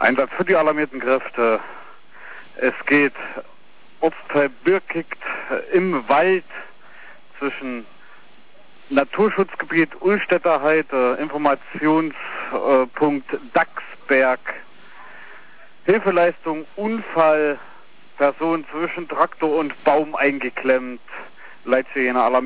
Einsatz für die alarmierten Kräfte. Es geht Ortsteil Birkikt im Wald zwischen Naturschutzgebiet Ullstädter Heide, Informationspunkt Dachsberg, Hilfeleistung Unfall, Person zwischen Traktor und Baum eingeklemmt, Leitsirene alarmiert.